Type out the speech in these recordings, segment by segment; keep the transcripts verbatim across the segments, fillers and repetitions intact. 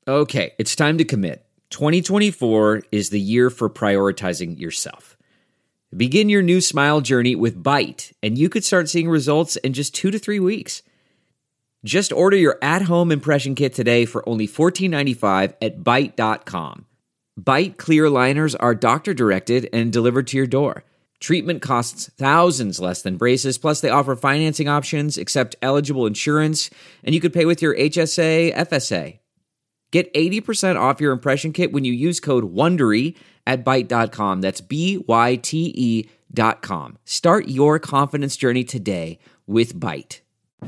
Okay, it's time to commit. twenty twenty-four is the year for prioritizing yourself. Begin your new smile journey with Byte, and you could start seeing results in just two to three weeks. Just order your at-home impression kit today for only fourteen ninety-five at byte dot com. Byte clear aligners are doctor-directed and delivered to your door. Treatment costs thousands less than braces, plus they offer financing options, accept eligible insurance, and you could pay with your H S A, F S A. Get eighty percent off your impression kit when you use code WONDERY at byte dot com. That's B Y T E dot com. Start your confidence journey today with Byte.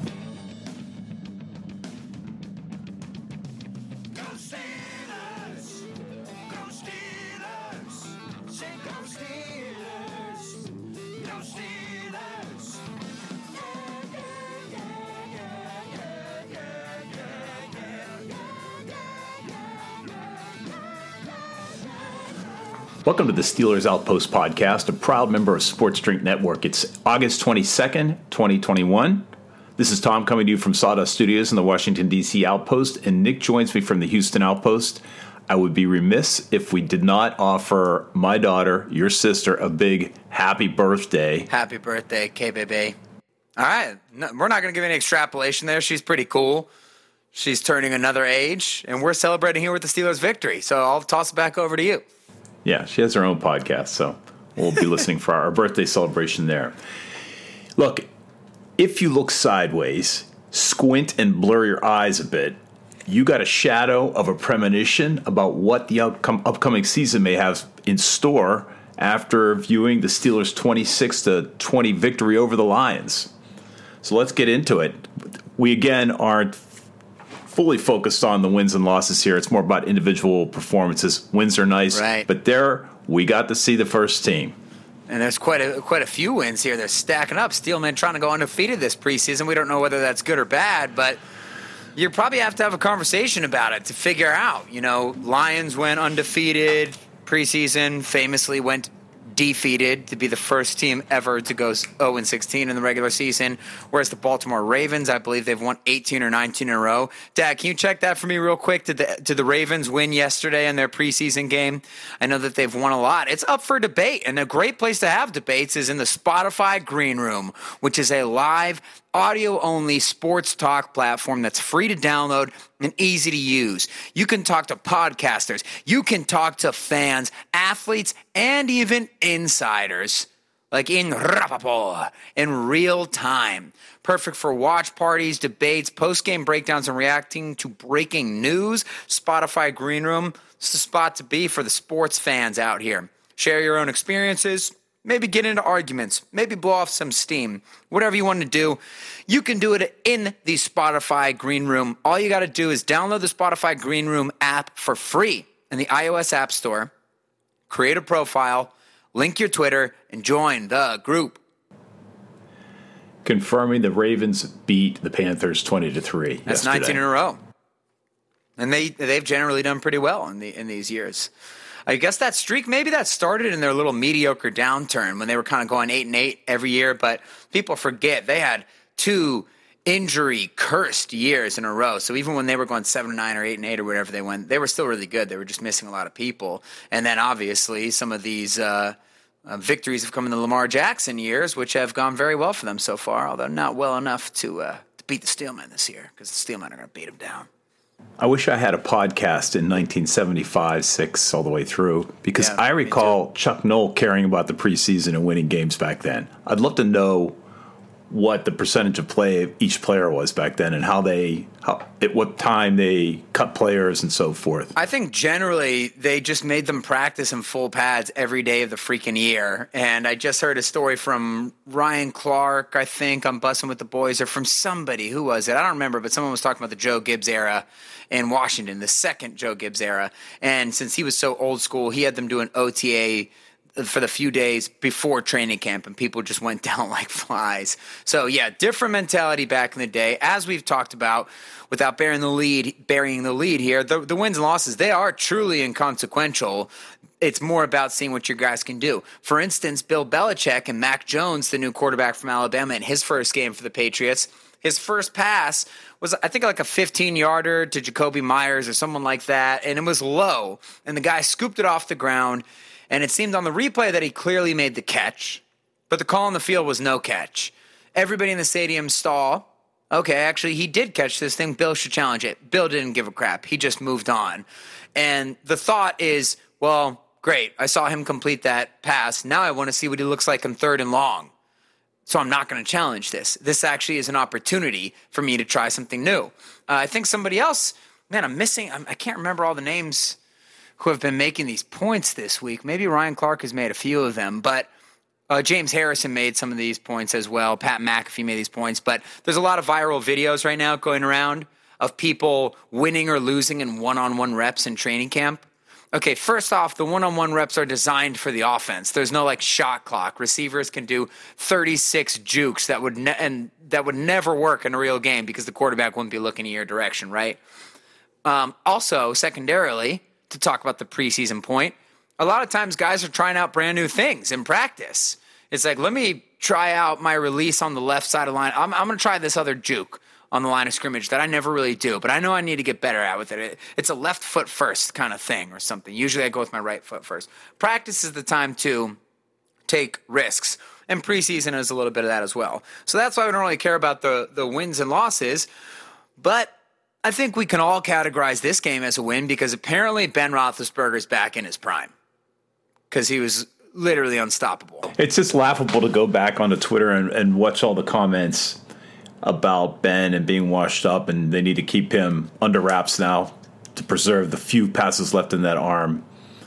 Welcome to the Steelers Outpost podcast, a proud member of Sports Drink Network. It's August twenty-second, twenty twenty-one. This is Tom coming to you from Sawdust Studios in the Washington, D C Outpost, and Nick joins me from the Houston Outpost. I would be remiss if we did not offer my daughter, your sister, a big happy birthday. Happy birthday, K-Baby. All right, no, we're not going to give any extrapolation there. She's pretty cool. She's turning another age, and we're celebrating here with the Steelers' victory. So I'll toss it back over to you. Yeah, she has her own podcast, so we'll be listening for our birthday celebration there. Look, if you look sideways, squint and blur your eyes a bit, you got a shadow of a premonition about what the outcome, upcoming season may have in store after viewing the Steelers' twenty-six to twenty victory over the Lions. So let's get into it. We, again, aren't fully focused on the wins and losses here. It's more about individual performances. Wins are nice, right, but there we got to see the first team. And there's quite a quite a few wins here. They're stacking up. Steelman trying to go undefeated this preseason. We don't know whether that's good or bad, but you probably have to have a conversation about it to figure out. You know, Lions went undefeated preseason, famously went defeated to be the first team ever to go oh and sixteen in the regular season, whereas the Baltimore Ravens, I believe they've won eighteen or nineteen in a row. Dad, can you check that for me real quick? Did the, did the Ravens win yesterday in their preseason game? I know that they've won a lot. It's up for debate, and a great place to have debates is in the Spotify Green Room, which is a live audio-only sports talk platform that's free to download and easy to use. You can talk to podcasters. You can talk to fans, athletes, and even insiders, like in Rappaport, in real time. Perfect for watch parties, debates, post-game breakdowns, and reacting to breaking news. Spotify Green Room is the spot to be for the sports fans out here. Share your own experiences. Maybe get into arguments. Maybe blow off some steam. Whatever you want to do, you can do it in the Spotify Green Room. All you got to do is download the Spotify Green Room app for free in the iOS App Store, create a profile, link your Twitter, and join the group. Confirming the Ravens beat the Panthers twenty to three. That's yesterday. nineteen in a row. And they, they've generally done pretty well in the in these years. I guess that streak, maybe that started in their little mediocre downturn when they were kind of going eight and eight every year. But people forget they had two injury-cursed years in a row. So even when they were going seven and nine or eight and eight or whatever they went, they were still really good. They were just missing a lot of people. And then obviously some of these uh, uh, victories have come in the Lamar Jackson years, which have gone very well for them so far, although not well enough to, uh, to beat the Steelmen this year, because the Steelmen are going to beat them down. I wish I had a podcast in nineteen seventy-five, six, all the way through, because Yeah, I recall Chuck Noll caring about the preseason and winning games back then. I'd love to know what the percentage of play of each player was back then and how they, how, at what time they cut players and so forth. I think generally they just made them practice in full pads every day of the freaking year. And I just heard a story from Ryan Clark, I think, on Bussin' with the Boys, or from somebody. Who was it? I don't remember, but someone was talking about the Joe Gibbs era in Washington, the second Joe Gibbs era. And since he was so old school, he had them do an O T A for the few days before training camp, and people just went down like flies. So, yeah, different mentality back in the day. As we've talked about, without bearing the lead, burying the lead here, the, the wins and losses, they are truly inconsequential. It's more about seeing what your guys can do. For instance, Bill Belichick and Mac Jones, the new quarterback from Alabama, in his first game for the Patriots, His first pass was, I think, like a fifteen-yarder to Jacoby Myers or someone like that, and it was low. And the guy scooped it off the ground, and it seemed on the replay that he clearly made the catch. But the call on the field was no catch. Everybody in the stadium saw, okay, actually, he did catch this thing. Bill should challenge it. Bill didn't give a crap. He just moved on. And the thought is, well, great, I saw him complete that pass. Now I want to see what he looks like in third and long. So I'm not going to challenge this. This actually is an opportunity for me to try something new. Uh, I think somebody else, man, I'm missing, I'm, I can't remember all the names who have been making these points this week. Maybe Ryan Clark has made a few of them, but uh, James Harrison made some of these points as well. Pat McAfee made these points, but there's a lot of viral videos right now going around of people winning or losing in one-on-one reps in training camp. Okay, first off, the one-on-one reps are designed for the offense. There's no like shot clock. Receivers can do thirty-six jukes that would ne- and that would never work in a real game because the quarterback wouldn't be looking in your direction, right? Um, also, secondarily, to talk about the preseason point, a lot of times guys are trying out brand new things in practice. It's like, let me try out my release on the left side of the line. I'm, I'm going to try this other juke on the line of scrimmage that I never really do, but I know I need to get better at with it. it. It's a left foot first kind of thing or something. Usually I go with my right foot first. Practice is the time to take risks, and preseason is a little bit of that as well. So that's why we don't really care about the, the wins and losses, but I think we can all categorize this game as a win because apparently Ben Roethlisberger's back in his prime because he was literally unstoppable. It's just laughable to go back onto Twitter and, and watch all the comments about Ben and being washed up, and they need to keep him under wraps now to preserve the few passes left in that arm.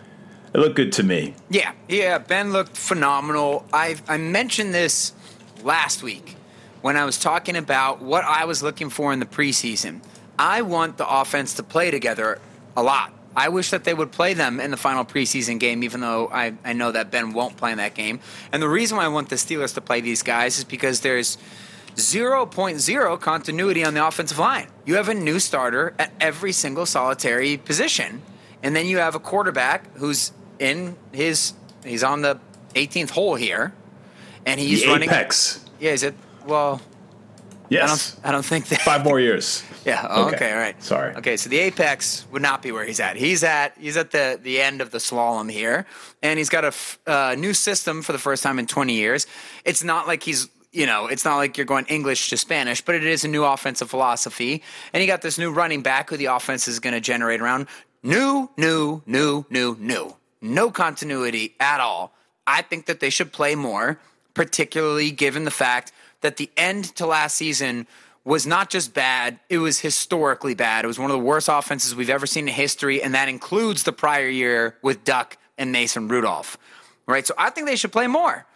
It looked good to me. Yeah, yeah, Ben looked phenomenal. I I mentioned this last week when I was talking about what I was looking for in the preseason. I want the offense to play together a lot. I wish that they would play them in the final preseason game, even though I, I know that Ben won't play in that game. And the reason why I want the Steelers to play these guys is because there's zero point zero continuity on the offensive line. You have a new starter at every single solitary position, and then you have a quarterback who's in his he's on the eighteenth hole here, and he's the running apex. Yeah, is it? Well, yes. I don't. I don't think that. Five more years. Yeah. Oh, okay. Okay. All right. Sorry. Okay. So the apex would not be where he's at. He's at. He's at the the end of the slalom here, and he's got a f- uh, new system for the first time in twenty years. It's not like he's. You know, it's not like you're going English to Spanish, but it is a new offensive philosophy. And you got this new running back who the offense is going to generate around. New, new, new, new, new. No continuity at all. I think that they should play more, particularly given the fact that the end to last season was not just bad, it was historically bad. It was one of the worst offenses we've ever seen in history, and that includes the prior year with Duck and Mason Rudolph. Right? So I think they should play more.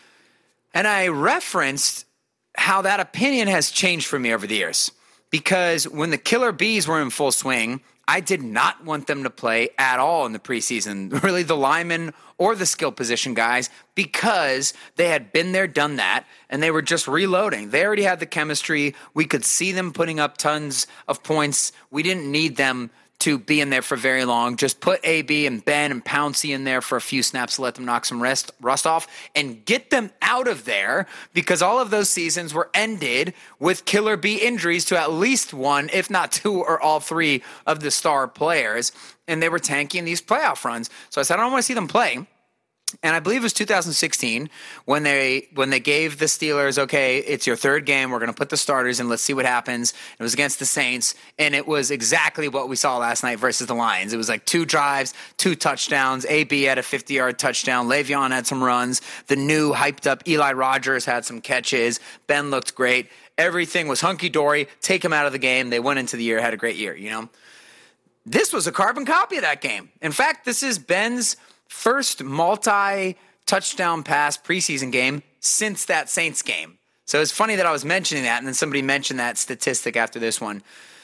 And I referenced how that opinion has changed for me over the years. Because when the Killer Bees were in full swing, I did not want them to play at all in the preseason, really the linemen or the skill position guys, because they had been there, done that, and they were just reloading. They already had the chemistry. We could see them putting up tons of points. We didn't need them to be in there for very long. Just put A B and Ben and Pouncey in there for a few snaps to let them knock some rest, rust off and get them out of there, because all of those seasons were ended with Killer Bee injuries to at least one, if not two or all three of the star players, and they were tanking these playoff runs. So I said, I don't want to see them play. And I believe it was two thousand sixteen when they when they gave the Steelers, okay, it's your third game. We're going to put the starters in. Let's see what happens. It was against the Saints, and it was exactly what we saw last night versus the Lions. It was like two drives, two touchdowns. A B had a fifty-yard touchdown. Le'Veon had some runs. The new hyped-up Eli Rogers had some catches. Ben looked great. Everything was hunky-dory. Take him out of the game. They went into the year, had a great year, you know. This was a carbon copy of that game. In fact, this is Ben's first multi-touchdown pass preseason game since that Saints game. So it's funny that I was mentioning that, and then somebody mentioned that statistic after this one.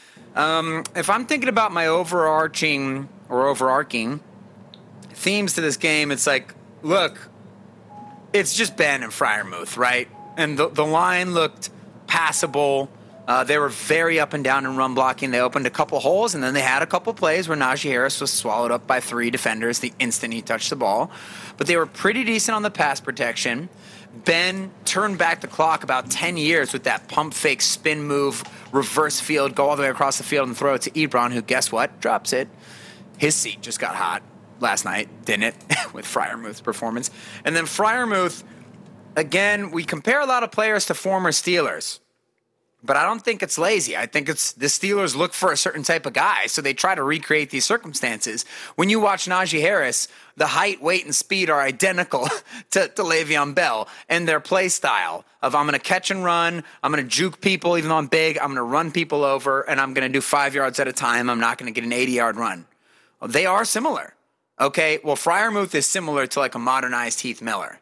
Um, if I'm thinking about my overarching or overarching themes to this game, it's like, look, it's just Ben and Freiermuth, right? And the, the line looked passable. Uh, they were very up and down in run blocking. They opened a couple holes, and then they had a couple plays where Najee Harris was swallowed up by three defenders the instant he touched the ball. But they were pretty decent on the pass protection. Ben turned back the clock about ten years with that pump fake spin move, reverse field, go all the way across the field and throw it to Ebron, who, guess what, drops it. His seat just got hot last night, didn't it, with Freiermuth's performance. And then Freiermuth, again, we compare a lot of players to former Steelers. But I don't think it's lazy. I think it's the Steelers look for a certain type of guy, so they try to recreate these circumstances. When you watch Najee Harris, the height, weight, and speed are identical to, to Le'Veon Bell, and their play style of I'm going to catch and run, I'm going to juke people even though I'm big, I'm going to run people over, and I'm going to do five yards at a time. I'm not going to get an eighty-yard run. Well, they are similar. Okay, well, Freiermuth is similar to like a modernized Heath Miller.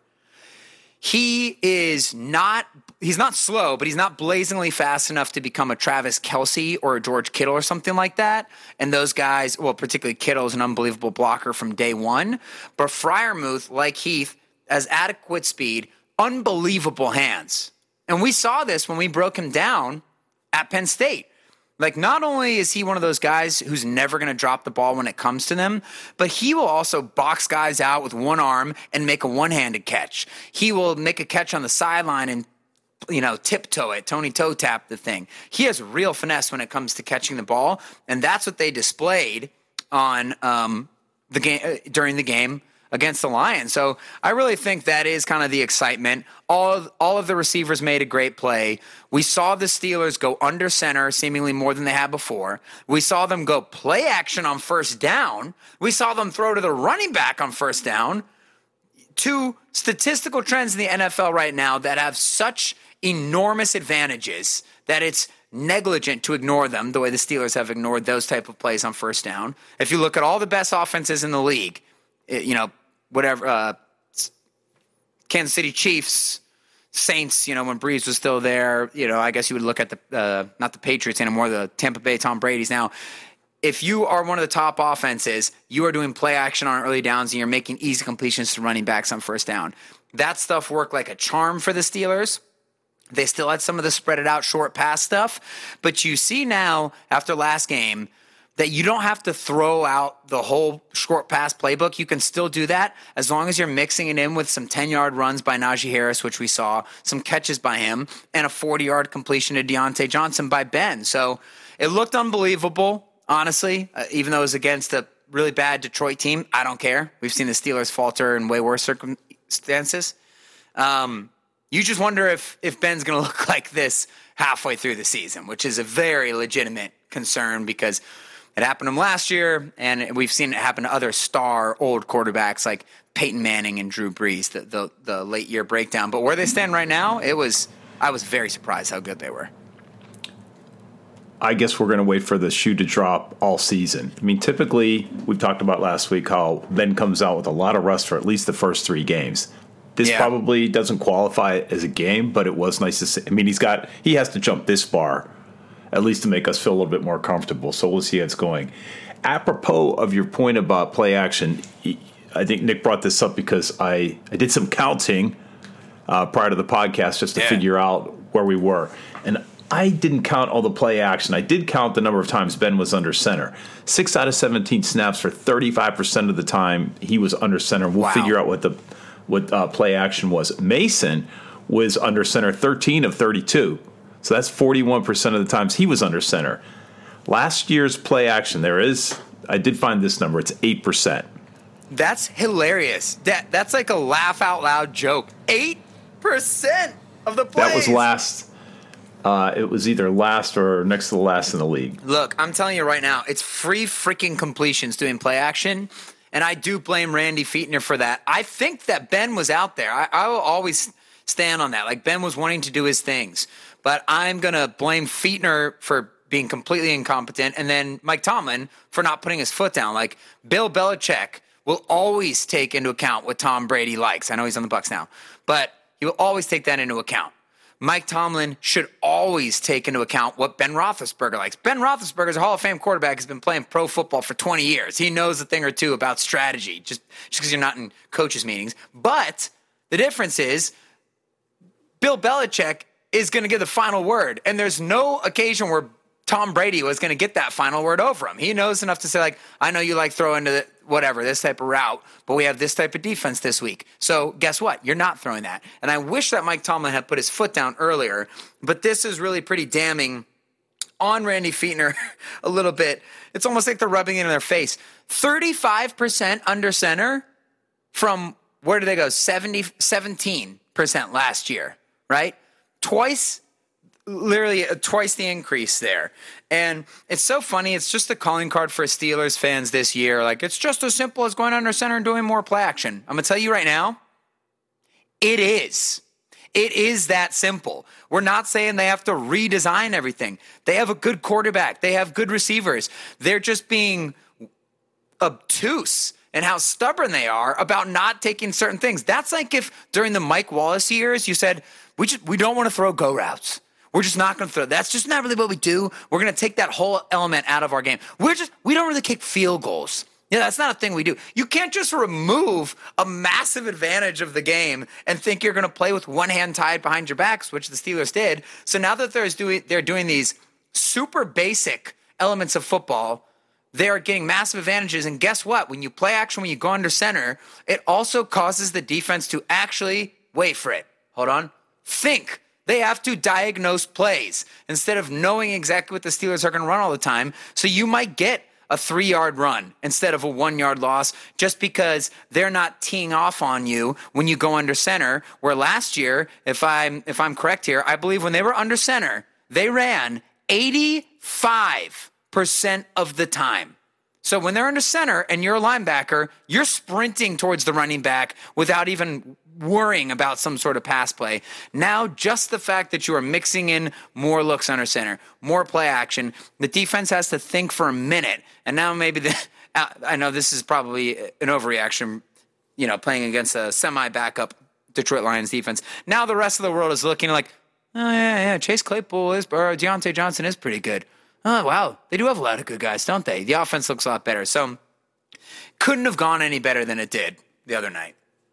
He is not, he's not slow, but he's not blazingly fast enough to become a Travis Kelce or a George Kittle or something like that. And those guys, well, particularly Kittle is an unbelievable blocker from day one. But Freiermuth, like Heath, has adequate speed, unbelievable hands. And we saw this when we broke him down at Penn State. Like, not only is he one of those guys who's never going to drop the ball when it comes to them, but he will also box guys out with one arm and make a one-handed catch. He will make a catch on the sideline and, you know, tiptoe it, Tony toe tap the thing. He has real finesse when it comes to catching the ball, and that's what they displayed on um, the game uh, during the game against the Lions. So I really think that is kind of the excitement. All of, all of the receivers made a great play. We saw the Steelers go under center seemingly more than they had before. We saw them go play action on first down. We saw them throw to the running back on first down. Two statistical trends in the N F L right now that have such enormous advantages that it's negligent to ignore them the way the Steelers have ignored those type of plays on first down. If you look at all the best offenses in the league, you know, whatever, uh, Kansas City Chiefs, Saints, you know, when Breeze was still there, you know, I guess you would look at the, uh, not the Patriots anymore, the Tampa Bay Tom Brady's now. If you are one of the top offenses, you are doing play action on early downs and you're making easy completions to running backs on first down. That stuff worked like a charm for the Steelers. They still had some of the spread it out short pass stuff, but you see now after last game that you don't have to throw out the whole short pass playbook. You can still do that as long as you're mixing it in with some ten-yard runs by Najee Harris, which we saw, some catches by him, and a forty-yard completion to Deontay Johnson by Ben. So it looked unbelievable, honestly, uh, even though it was against a really bad Detroit team. I don't care. We've seen the Steelers falter in way worse circumstances. Um, you just wonder if, if Ben's going to look like this halfway through the season, which is a very legitimate concern because it happened to him last year, and we've seen it happen to other star old quarterbacks like Peyton Manning and Drew Brees, the, the, the late year breakdown. But where they stand right now, it was I was very surprised how good they were. I guess we're going to wait for the shoe to drop all season. I mean, typically, we've talked about last week how Ben comes out with a lot of rust for at least the first three games. This yeah. probably doesn't qualify as a game, but it was nice to see. I mean, he's got he has to jump this bar at least to make us feel a little bit more comfortable. So we'll see how it's going. Apropos of your point about play action, I think Nick brought this up because I, I did some counting uh, prior to the podcast just to yeah. figure out where we were. And I didn't count all the play action. I did count the number of times Ben was under center. Six out of seventeen snaps for thirty-five percent of the time he was under center. We'll wow. figure out what the what uh, play action was. Mason was under center thirteen of thirty-two. So that's forty-one percent of the times he was under center. Last year's play action, there is, I did find this number, it's eight percent. That's hilarious. That That's like a laugh out loud joke. eight percent of the plays. That was last, uh, it was either last or next to the last in the league. Look, I'm telling you right now, it's free freaking completions doing play action, and I do blame Randy Fichtner for that. I think that Ben was out there. I, I will always stand on that. Like, Ben was wanting to do his things. But I'm going to blame Fichtner for being completely incompetent and then Mike Tomlin for not putting his foot down. Like, Bill Belichick will always take into account what Tom Brady likes. I know he's on the Bucs now, but he will always take that into account. Mike Tomlin should always take into account what Ben Roethlisberger likes. Ben Roethlisberger is a Hall of Fame quarterback, has been playing pro football for twenty years. He knows a thing or two about strategy, just just because you're not in coaches' meetings. But the difference is Bill Belichick is going to give the final word. And there's no occasion where Tom Brady was going to get that final word over him. He knows enough to say, like, I know you like throwing to the, whatever, this type of route, but we have this type of defense this week. So guess what? You're not throwing that. And I wish that Mike Tomlin had put his foot down earlier, but this is really pretty damning on Randy Fichtner a little bit. It's almost like they're rubbing it in their face. thirty-five percent under center from, where did they go? seventy, seventeen percent last year, right? Twice Literally uh, twice the increase there. And it's so funny. It's just the calling card for Steelers fans this year. Like, it's just as simple as going under center and doing more play action. I'm going to tell you right now, it is. It is that simple. We're not saying they have to redesign everything. They have a good quarterback. They have good receivers. They're just being obtuse and how stubborn they are about not taking certain things. That's like if during the Mike Wallace years, you said, we just we don't want to throw go routes. We're just not going to throw. That's just not really what we do. We're going to take that whole element out of our game. We're just, we don't really kick field goals. Yeah, that's not a thing we do. You can't just remove a massive advantage of the game and think you're going to play with one hand tied behind your backs, which the Steelers did. So now that they're doing, they're doing these super basic elements of football, they are getting massive advantages. And guess what? When you play action, when you go under center, it also causes the defense to actually, wait for it, hold on, think. They have to diagnose plays instead of knowing exactly what the Steelers are going to run all the time. So you might get a three-yard run instead of a one-yard loss just because they're not teeing off on you when you go under center. Where last year, if I'm if I'm correct here, I believe when they were under center, they ran eighty-five percent of the time. So when they're under center and you're a linebacker, you're sprinting towards the running back without even worrying about some sort of pass play. Now, just the fact that you are mixing in more looks under center, more play action, the defense has to think for a minute. And now maybe the, I know this is probably an overreaction, you know, playing against a semi-backup Detroit Lions defense. Now the rest of the world is looking like, oh, yeah, yeah, Chase Claypool is, or Deontay Johnson is pretty good. Oh, wow, they do have a lot of good guys, don't they? The offense looks a lot better. So couldn't have gone any better than it did the other night.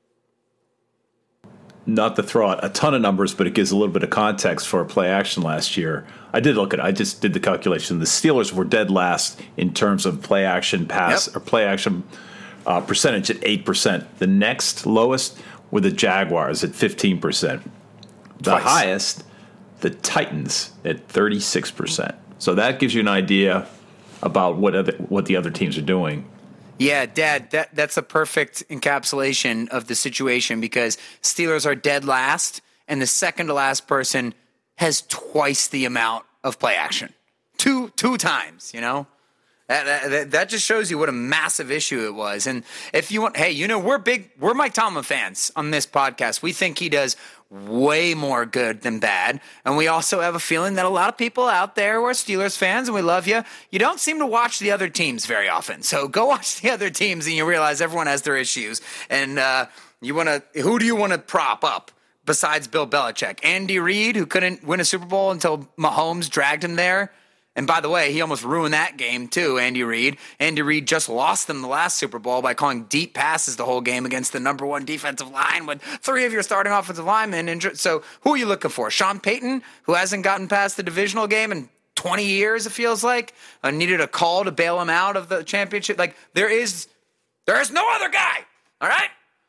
Not to throw out a ton of numbers, but it gives a little bit of context for play action last year. I did look at it. I just did the calculation. The Steelers were dead last in terms of play action pass yep. or play action uh, percentage at eight percent. The next lowest were the Jaguars at fifteen percent. The Twice. highest, the Titans at thirty-six percent. So that gives you an idea about what other, what the other teams are doing. Yeah, Dad, that, that's a perfect encapsulation of the situation because Steelers are dead last, and the second to last person has twice the amount of play action. Two two times, you know? That, that, that just shows you what a massive issue it was. And if you want, hey, you know, we're big, we're Mike Tomlin fans on this podcast. We think he does way more good than bad. And we also have a feeling that a lot of people out there who are Steelers fans, and we love you, you don't seem to watch the other teams very often. So go watch the other teams and you realize everyone has their issues. And uh, you want to, who do you want to prop up besides Bill Belichick? Andy Reid, who couldn't win a Super Bowl until Mahomes dragged him there. And by the way, he almost ruined that game too, Andy Reid. Andy Reid just lost them the last Super Bowl by calling deep passes the whole game against the number one defensive line with three of your starting offensive linemen injured. So who are you looking for? Sean Payton, who hasn't gotten past the divisional game in twenty years, it feels like, uh, needed a call to bail him out of the championship. Like, there is, there is no other guy, all right?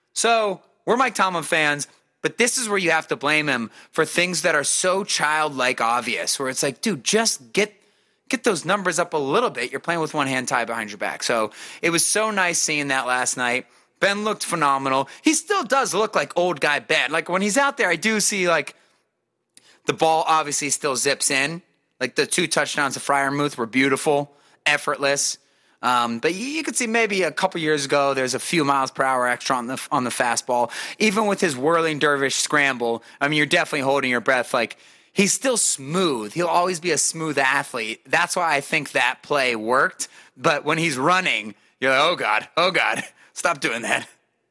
So we're Mike Tomlin fans. But this is where you have to blame him for things that are so childlike obvious, where it's like, dude, just get get those numbers up a little bit. You're playing with one hand tied behind your back. So it was so nice seeing that last night. Ben looked phenomenal. He still does look like old guy Ben. Like when he's out there, I do see like the ball obviously still zips in. Like the two touchdowns to Freiermuth were beautiful, effortless. Um, but you, you could see maybe a couple years ago, there's a few miles per hour extra on the on the fastball. Even with his whirling dervish scramble, I mean, you're definitely holding your breath. Like, he's still smooth. He'll always be a smooth athlete. That's why I think that play worked. But when he's running, you're like, oh, God, oh, God, stop doing that.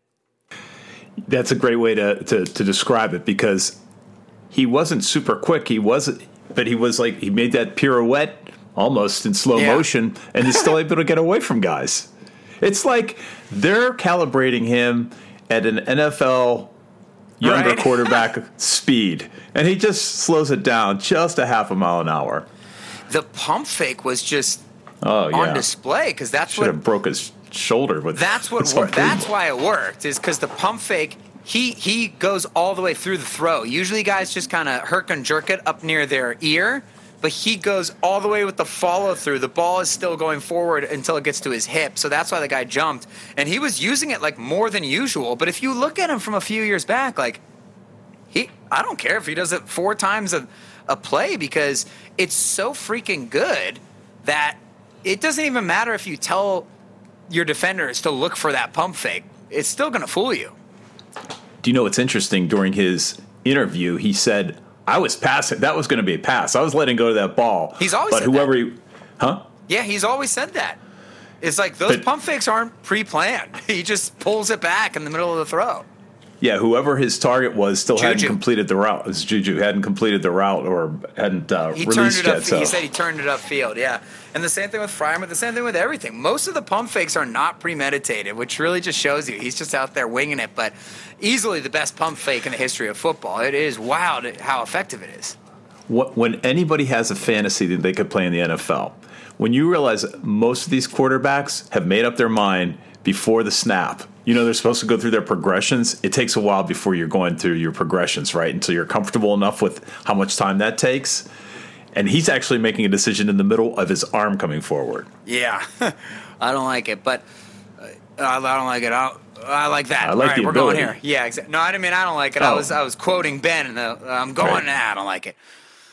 That's a great way to, to, to describe it because he wasn't super quick. He wasn't, but he was like, he made that pirouette almost in slow yeah. motion, and he's still able to get away from guys. It's like they're calibrating him at an N F L younger right? quarterback speed, and he just slows it down just a half a mile an hour. The pump fake was just oh, yeah. on display because that's Should what have broke his shoulder with that's what with worked. something. That's why it worked is because the pump fake he he goes all the way through the throw. Usually guys just kind of herk and jerk it up near their ear, but he goes all the way with the follow through. The ball is still going forward until it gets to his hip, so that's why the guy jumped, and he was using it like more than usual. But if you look at him from a few years back, like he I don't care if he does it four times a, a play because it's so freaking good that it doesn't even matter if you tell your defenders to look for that pump fake. It's still going to fool you. Do you know what's interesting? During his interview, he said, I was passing. That was going to be a pass. I was letting go of that ball. He's always but said whoever that. He, huh? Yeah, he's always said that. It's like those But- pump fakes aren't pre-planned. He just pulls it back in the middle of the throw. Yeah, whoever his target was still hadn't Juju. completed the route. It was Juju hadn't completed the route or hadn't uh, He turned released it up. yet. So. He said he turned it upfield. Yeah, and the same thing with Freiermuth. The same thing with everything. Most of the pump fakes are not premeditated, which really just shows you he's just out there winging it. But easily the best pump fake in the history of football. It is wild how effective it is. What, when anybody has a fantasy that they could play in the N F L, when you realize most of these quarterbacks have made up their mind before the snap, you know they're supposed to go through their progressions. It takes a while before you're going through your progressions, right? Until you're comfortable enough with how much time that takes. And he's actually making a decision in the middle of his arm coming forward. Yeah, I don't like it, but uh, I don't like it. I, I like that. I like All right, the we're ability. going here. Yeah, exactly. No, I didn't mean I don't like it. I Oh. was I was quoting Ben, and the, I'm going. Right. Nah, I don't like it.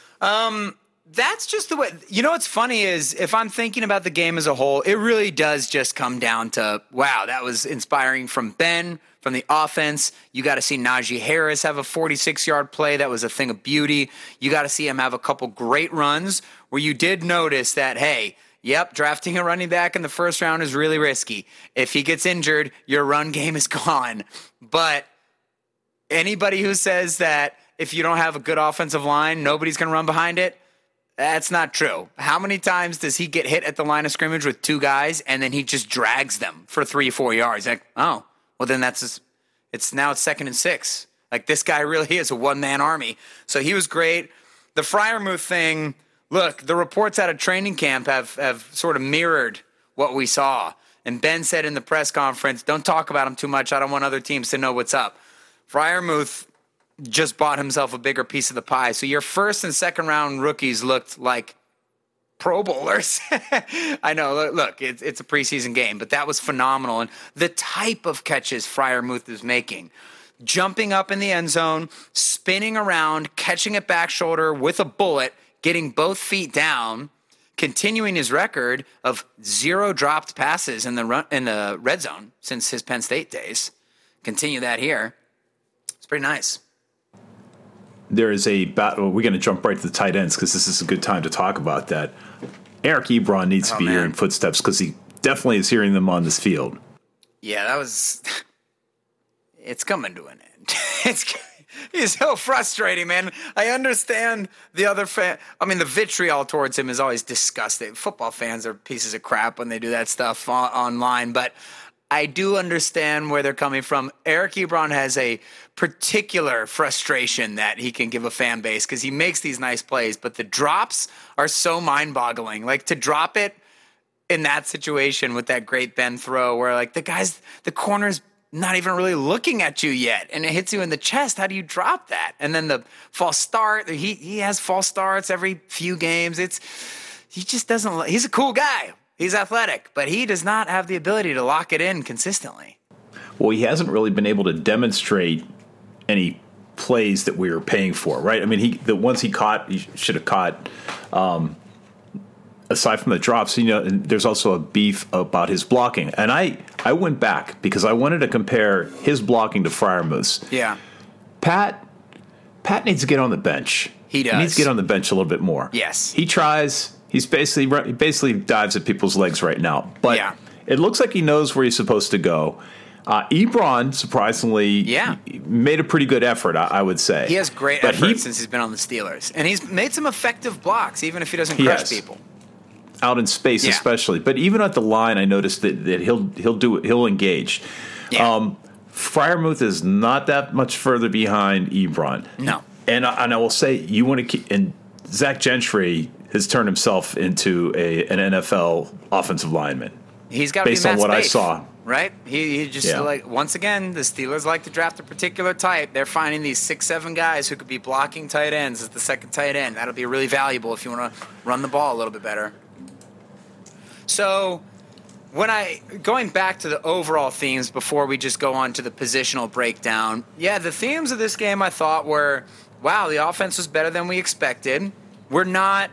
Um, that's just the way. You know what's funny is if I'm thinking about the game as a whole, it really does just come down to wow, that was inspiring from Ben. From the offense, you got to see Najee Harris have a forty-six-yard play. That was a thing of beauty. You got to see him have a couple great runs where you did notice that, hey, yep, drafting a running back in the first round is really risky. If he gets injured, your run game is gone. But anybody who says that if you don't have a good offensive line, nobody's going to run behind it, that's not true. How many times does he get hit at the line of scrimmage with two guys and then he just drags them for three or four yards? Like, oh, well, then that's his, it's now it's second and six. Like this guy really is a one-man army. So he was great. The Freiermuth thing, look, the reports out of training camp have, have sort of mirrored what we saw. And Ben said in the press conference, don't talk about him too much. I don't want other teams to know what's up. Freiermuth just bought himself a bigger piece of the pie. So your first and second round rookies looked like Pro Bowlers. I know, look, look it's, it's a preseason game, but that was phenomenal. And the type of catches Freiermuth is making, jumping up in the end zone, spinning around, catching it back shoulder with a bullet, getting both feet down, continuing his record of zero dropped passes in the run, in the red zone since his Penn State days. Continue that here. It's pretty nice. There is a battle. We're going to jump right to the tight ends because this is a good time to talk about that. Eric Ebron needs Oh, to be man. hearing footsteps because he definitely is hearing them on this field. Yeah, that was. It's coming to an end. It's. He's so frustrating, man. I understand the other fan. I mean, the vitriol towards him is always disgusting. Football fans are pieces of crap when they do that stuff on- online, but I do understand where they're coming from. Eric Ebron has a particular frustration that he can give a fan base because he makes these nice plays, but the drops are so mind-boggling. Like, to drop it in that situation with that great Ben throw where, like, the guy's, the corner's not even really looking at you yet, and it hits you in the chest. How do you drop that? And then the false start, he he has false starts every few games. It's he just doesn't. He's a cool guy. He's athletic, but he does not have the ability to lock it in consistently. Well, he hasn't really been able to demonstrate any plays that we were paying for, right? I mean, he the ones he caught, he should have caught. Um, aside from the drops, you know, and there's also a beef about his blocking. And I, I went back because I wanted to compare his blocking to Freiermuth's. Yeah, Pat, Pat needs to get on the bench. He does. He needs to get on the bench a little bit more. Yes. He tries. He's basically he basically dives at people's legs right now. But Yeah. it looks like he knows where he's supposed to go. Uh, Ebron, surprisingly, Yeah. made a pretty good effort, I, I would say. he has great But effort he- since he's been on the Steelers, and he's made some effective blocks, even if he doesn't He crush has. people. out in space, Yeah. especially. But even at the line, I noticed that, that he'll he'll do it. He'll engage. Yeah. Um, Freiermuth is not that much further behind Ebron. No. And I, and I will say, you want to keep, and Zach Gentry has turned himself into a an N F L offensive lineman. He's got to be based on what I saw. Right? He, he just, Yeah. like, once again, the Steelers like to draft a particular type. They're finding these six, seven guys who could be blocking tight ends as the second tight end. That'll be really valuable if you want to run the ball a little bit better. So, when I, going back to the overall themes before we just go on to the positional breakdown, yeah, the themes of this game I thought were, wow, the offense was better than we expected. We're not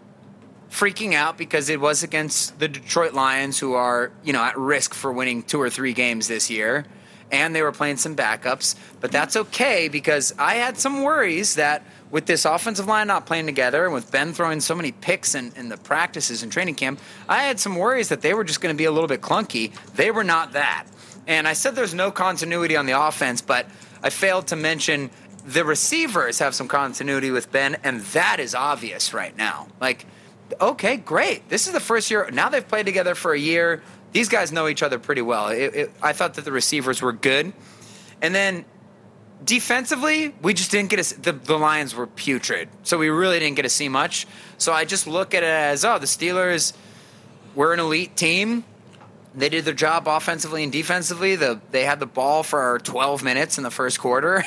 freaking out because it was against the Detroit Lions, who are, you know, at risk for winning two or three games this year, and they were playing some backups. But that's okay, because I had some worries that with this offensive line not playing together and with Ben throwing so many picks in, in the practices and training camp, I had some worries that they were just going to be a little bit clunky. They were not that. And I said there's no continuity on the offense, but I failed to mention the receivers have some continuity with Ben, and that is obvious right now. Like, okay, great. This is the first year. Now they've played together for a year. These guys know each other pretty well. It, it, I thought that the receivers were good. And then defensively, we just didn't get to – the, the Lions were putrid. So we really didn't get to see much. So I just look at it as, oh, the Steelers were an elite team. They did their job offensively and defensively. The, they had the ball for twelve minutes in the first quarter.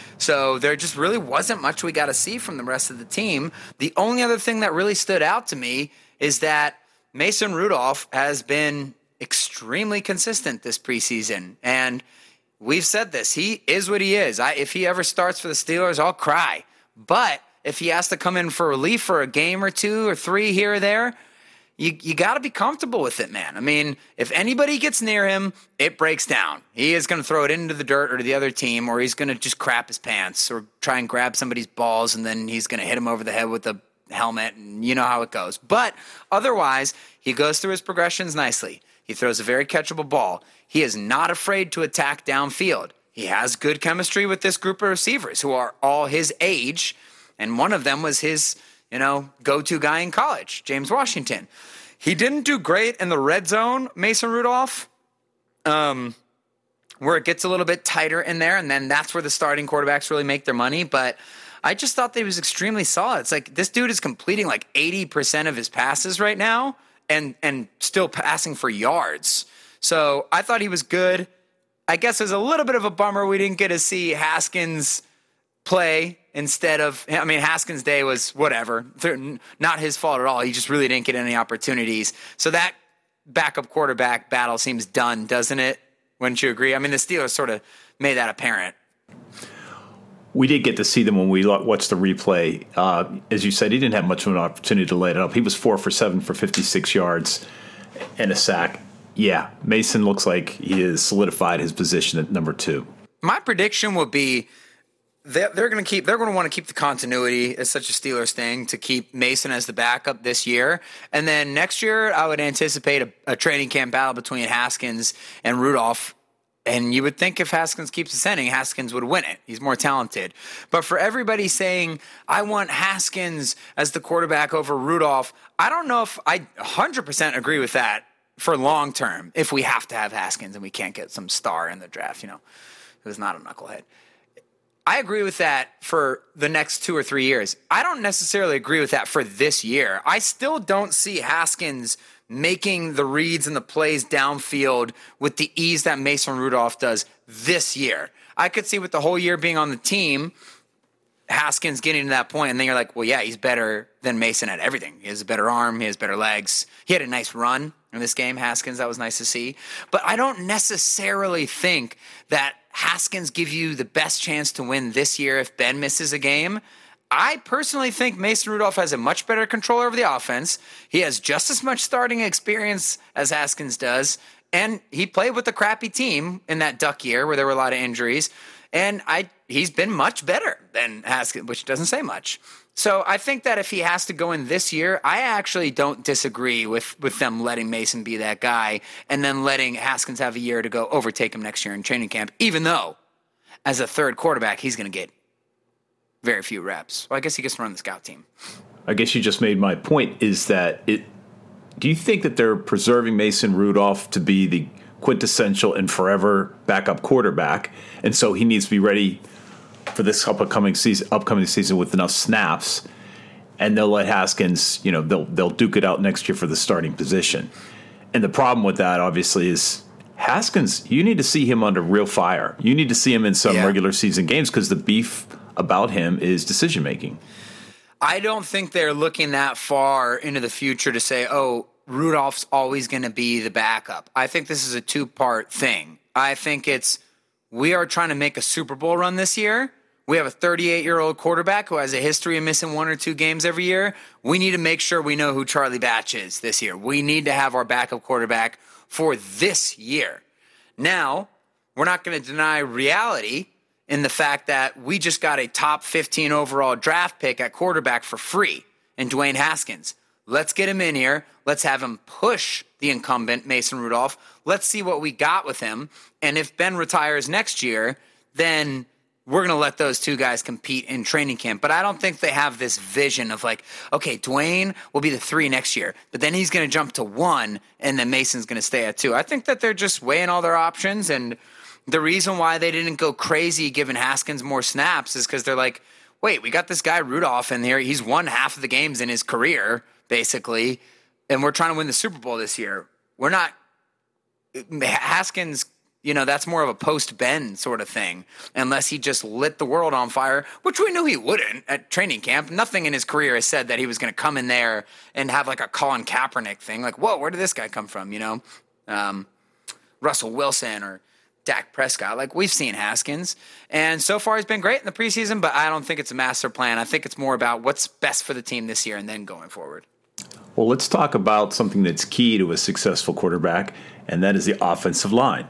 So there just really wasn't much we got to see from the rest of the team. The only other thing that really stood out to me is that Mason Rudolph has been extremely consistent this preseason. And we've said this. He is what he is. I, if he ever starts for the Steelers, I'll cry. But if he has to come in for relief for a game or two or three here or there, You you got to be comfortable with it, man. I mean, if anybody gets near him, it breaks down. He is going to throw it into the dirt or to the other team, or he's going to just crap his pants or try and grab somebody's balls, and then he's going to hit him over the head with a helmet, and you know how it goes. But otherwise, he goes through his progressions nicely. He throws a very catchable ball. He is not afraid to attack downfield. He has good chemistry with this group of receivers who are all his age, and one of them was his you know, go-to guy in college, James Washington. He didn't do great in the red zone, Mason Rudolph, um, where it gets a little bit tighter in there, and then that's where the starting quarterbacks really make their money. But I just thought that he was extremely solid. It's like this dude is completing like eighty percent of his passes right now and, and still passing for yards. So I thought he was good. I guess it was a little bit of a bummer we didn't get to see Haskins play instead of, I mean, Haskins' day was whatever. Not his fault at all. He just really didn't get any opportunities. So that backup quarterback battle seems done, doesn't it? Wouldn't you agree? I mean, the Steelers sort of made that apparent. We did get to see them when we watched the replay. Uh, as you said, he didn't have much of an opportunity to light it up. He was four for seven for fifty-six yards and a sack. Yeah, Mason looks like he has solidified his position at number two. My prediction would be They're, they're going to keep. They're going to want to keep the continuity. It's such a Steelers thing to keep Mason as the backup this year, and then next year I would anticipate a, a training camp battle between Haskins and Rudolph. And you would think if Haskins keeps ascending, Haskins would win it. He's more talented. But for everybody saying I want Haskins as the quarterback over Rudolph, I don't know if I one hundred percent agree with that for long term. If we have to have Haskins and we can't get some star in the draft, you know, who's not a knucklehead. I agree with that for the next two or three years. I don't necessarily agree with that for this year. I still don't see Haskins making the reads and the plays downfield with the ease that Mason Rudolph does this year. I could see with the whole year being on the team, Haskins getting to that point, and then you're like, well, yeah, he's better than Mason at everything. He has a better arm. He has better legs. He had a nice run in this game, Haskins. That was nice to see. But I don't necessarily think that Haskins give you the best chance to win this year if Ben misses a game. I personally think Mason Rudolph has a much better control over the offense. He has just as much starting experience as Haskins does, and he played with a crappy team in that Duck year where there were a lot of injuries, and I he's been much better than Haskins, which doesn't say much. So I think that if he has to go in this year, I actually don't disagree with, with them letting Mason be that guy and then letting Haskins have a year to go overtake him next year in training camp, even though as a third quarterback, he's going to get very few reps. Well, I guess he gets to run the scout team. I guess you just made my point is that it. Do you think that they're preserving Mason Rudolph to be the quintessential and forever backup quarterback, and so he needs to be ready for this upcoming season. Upcoming season with enough snaps, and they'll let Haskins. You know, they'll they'll duke it out next year for the starting position. And the problem with that, obviously, is Haskins. You need to see him under real fire. You need to see him in some yeah. regular season games because the beef about him is decision making. I don't think they're looking that far into the future to say, oh, Rudolph's always going to be the backup. I think this is a two-part thing. I think it's we are trying to make a Super Bowl run this year. We have a thirty-eight-year-old quarterback who has a history of missing one or two games every year. We need to make sure we know who Charlie Batch is this year. We need to have our backup quarterback for this year. Now, we're not going to deny reality in the fact that we just got a top fifteen overall draft pick at quarterback for free in Dwayne Haskins. Let's get him in here. Let's have him push the incumbent, Mason Rudolph. Let's see what we got with him. And if Ben retires next year, then we're going to let those two guys compete in training camp. But I don't think they have this vision of like, okay, Dwayne will be the three next year, but then he's going to jump to one, and then Mason's going to stay at two. I think that they're just weighing all their options, and the reason why they didn't go crazy giving Haskins more snaps is because they're like, wait, we got this guy Rudolph in here. He's won half of the games in his career, basically, and we're trying to win the Super Bowl this year. We're not – Haskins, you know, that's more of a post-Ben sort of thing, unless he just lit the world on fire, which we knew he wouldn't at training camp. Nothing in his career has said that he was going to come in there and have like a Colin Kaepernick thing. Like, whoa, where did this guy come from, you know? Um, Russell Wilson or – Dak Prescott. Like, we've seen Haskins, and so far he's been great in the preseason, but I don't think it's a master plan. I think it's more about what's best for the team this year and then going forward. Well, let's talk about something that's key to a successful quarterback, and that is the offensive line.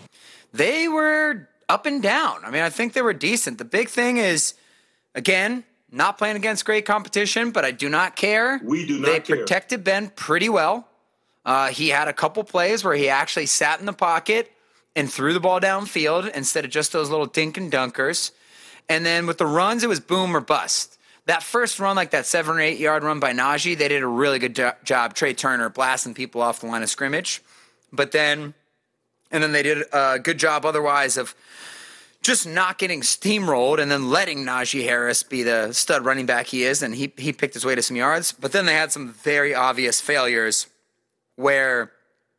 They were up and down. I mean, I think they were decent. The big thing is, again, not playing against great competition, but I do not care. We do not They care. protected Ben pretty well. Uh, he had a couple plays where he actually sat in the pocket and threw the ball downfield instead of just those little dink and dunkers. And then with the runs, it was boom or bust. That first run, like that seven or eight yard run by Najee, they did a really good jo- job. Trey Turner blasting people off the line of scrimmage. But then, and then they did a good job otherwise of just not getting steamrolled and then letting Najee Harris be the stud running back he is. And he, he picked his way to some yards. But then they had some very obvious failures where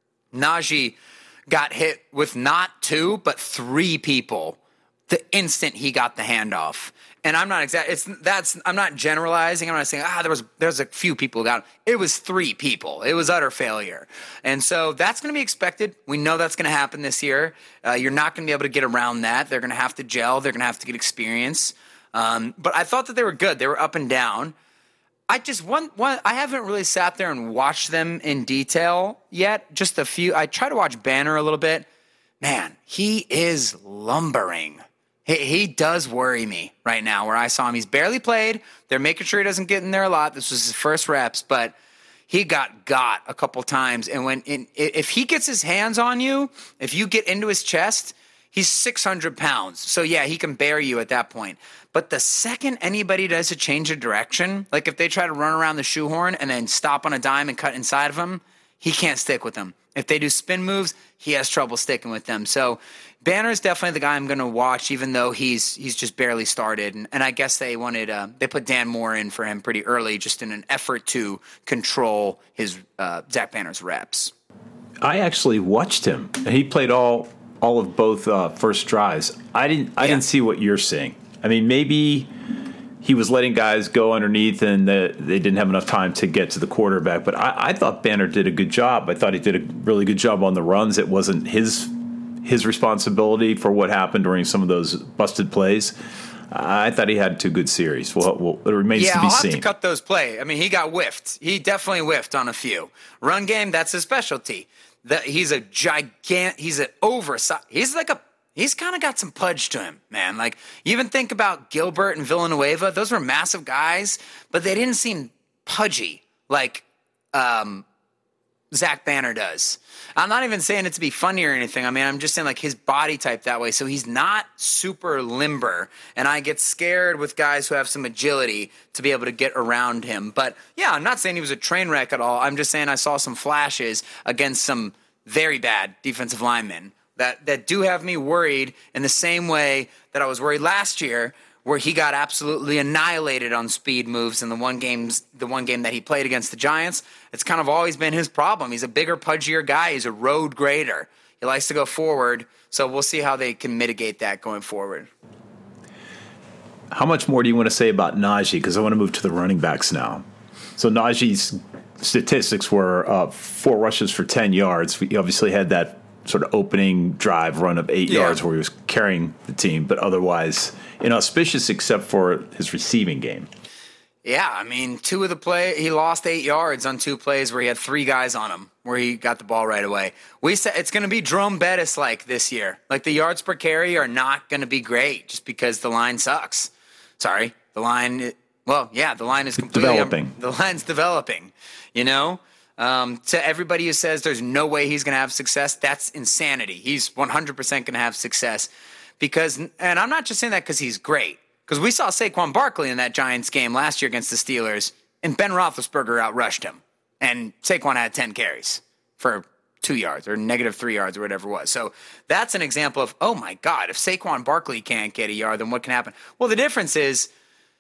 Najee got hit with not two, but three people the instant he got the handoff. And I'm not exact. It's that's. I'm not generalizing. I'm not saying ah there was there's a few people who got. It was three people. It was utter failure. And so that's going to be expected. We know that's going to happen this year. Uh, you're not going to be able to get around that. They're going to have to gel. They're going to have to get experience. Um, but I thought that they were good. They were up and down. I just one one I haven't really sat there and watched them in detail yet. Just a few. I try to watch Banner a little bit. Man, he is lumbering. He, he does worry me right now. Where I saw him, he's barely played. They're making sure he doesn't get in there a lot. This was his first reps, but he got got a couple times. And when in, if he gets his hands on you, if you get into his chest, he's six hundred pounds. So yeah, he can bear you at that point. But the second anybody does a change of direction, like if they try to run around the shoehorn and then stop on a dime and cut inside of him, he can't stick with them. If they do spin moves, he has trouble sticking with them. So Banner is definitely the guy I'm going to watch, even though he's he's just barely started. And, and I guess they wanted uh, they put Dan Moore in for him pretty early, just in an effort to control his uh, Zach Banner's reps. I actually watched him, and he played all all of both uh, first drives. I didn't I Yeah. didn't see what you're seeing. I mean, maybe he was letting guys go underneath and the, they didn't have enough time to get to the quarterback. But I, I thought Banner did a good job. I thought he did a really good job on the runs. It wasn't his his responsibility for what happened during some of those busted plays. I thought he had two good series. Well, well it remains yeah, to be I'll seen. have to cut those plays. I mean, he got whiffed. He definitely whiffed on a few. Run game, that's his specialty. That he's a gigant. He's an oversized. He's like a. He's kind of got some pudge to him, man. Like, you even think about Gilbert and Villanueva. Those were massive guys, but they didn't seem pudgy like um, Zach Banner does. I'm not even saying it to be funny or anything. I mean, I'm just saying, like, his body type that way. So he's not super limber, and I get scared with guys who have some agility to be able to get around him. But, yeah, I'm not saying he was a train wreck at all. I'm just saying I saw some flashes against some very bad defensive linemen that, that do have me worried in the same way that I was worried last year, where he got absolutely annihilated on speed moves in the one games, the one game that he played against the Giants. It's kind of always been his problem. He's a bigger, pudgier guy. He's a road grader. He likes to go forward, so we'll see how they can mitigate that going forward. How much more do you want to say about Najee? Because I want to move to the running backs now. So Najee's statistics were uh, four rushes for ten yards. He obviously had that sort of opening drive run of eight yeah. yards where he was carrying the team, but otherwise inauspicious except for his receiving game. Yeah, I mean, two of the play, he lost eight yards on two plays where he had three guys on him, where he got the ball right away. We said it's going to be Jerome Bettis-like this year. Like, the yards per carry are not going to be great just because the line sucks. Sorry, the line, well, yeah, the line is completely developing. Um, the line's developing, you know? Um, to everybody who says there's no way he's going to have success, that's insanity. He's one hundred percent going to have success because, and I'm not just saying that because he's great, because we saw Saquon Barkley in that Giants game last year against the Steelers, and Ben Roethlisberger outrushed him, and Saquon had ten carries for two yards or negative three yards or whatever it was. So that's an example of, oh my God, if Saquon Barkley can't get a yard, then what can happen? Well, the difference is